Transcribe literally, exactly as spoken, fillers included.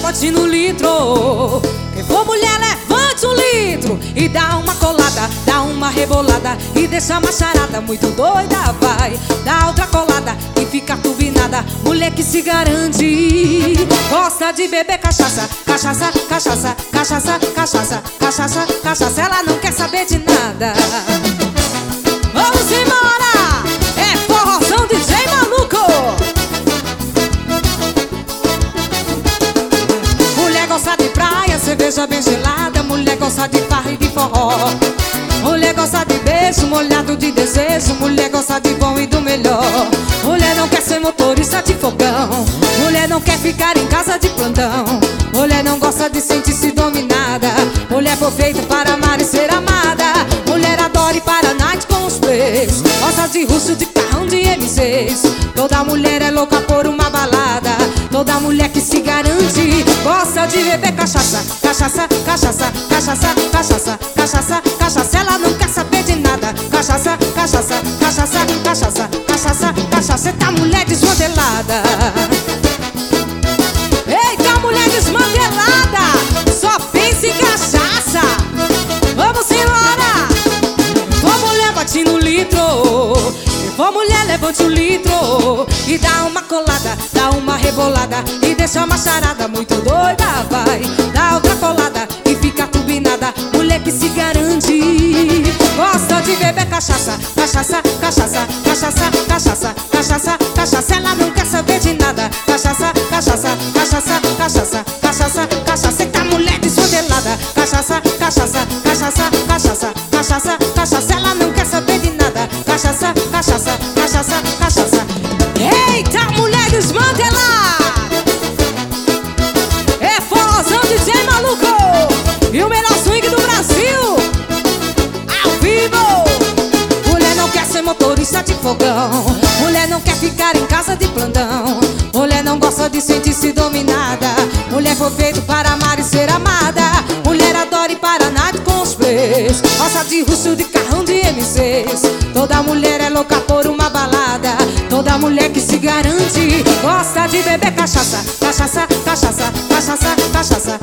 bote no litro. Quem for mulher, levante um litro e dá uma colada, dá uma rebolada e deixa a macharada muito doida. Vai, dá outra colada e fica turbinada. Mulher que se garante, gosta de beber cachaça, cachaça, cachaça, cachaça, cachaça, cachaça, cachaça. Ela não quer saber de nada. Vamos embora! É forrozão D J Maluco. Mulher gosta de praia, cerveja bem gelada. Mulher gosta de farra e de forró. Mulher gosta de beijo molhado de desejo. Mulher gosta de bom e do melhor. Mulher não quer ser motorista de fogão. Mulher não quer ficar em casa de plantão. Mulher não gosta de sentir-se dominada. Mulher foi feita para amar e ser amada. Mulher adora ir para a night com os pés. Gosta de russo, de carrão, de M seis. Toda mulher é louca por uma balada. Toda mulher que se garante gosta de beber cachaça, cachaça, cachaça, cachaça, cachaça, cachaça, cachaça. Ela não quer saber de nada. Cachaça, cachaça, cachaça, cachaça, cachaça, cachaça. Eita, mulher desmantelada. Eita, mulher desmantelada. Só pensa em cachaça. Vamos embora. For mulher, bate no litro. For mulher, levante um litro e dá uma colada, dá uma rebolada e deixa uma charada muito doida. Vai, dá outra colada e fica turbinada. Mulher que se garante, gosta de beber cachaça, cachaça, cachaça, cachaça, cachaça, cachaça, cachaça. Ela não quer saber de nada. Cachaça, cachaça, cachaça, cachaça, cachaça, cachaça. Eita, mulher desmantelada. Cachaça, cachaça, cachaça, cachaça, cachaça, cachaça. Ela não quer saber de nada. Cachaça, cachaça, cachaça, cachaça. Eita, mulher desmantelada. É forrozão D J Maluco e o melhor swing do Brasil, ao vivo. Mulher não quer ser motorista de fogão. Mulher não quer ficar em casa de plantão. Mulher não gosta de sentir-se dominada. Mulher foi feita para amar e ser amada. Mulher adora ir para a night com os pés. Gosta de russo, de carrão, de M seis. Toda mulher é louca por uma balada. Toda mulher que se garante gosta de beber cachaça, cachaça, cachaça, cachaça, cachaça,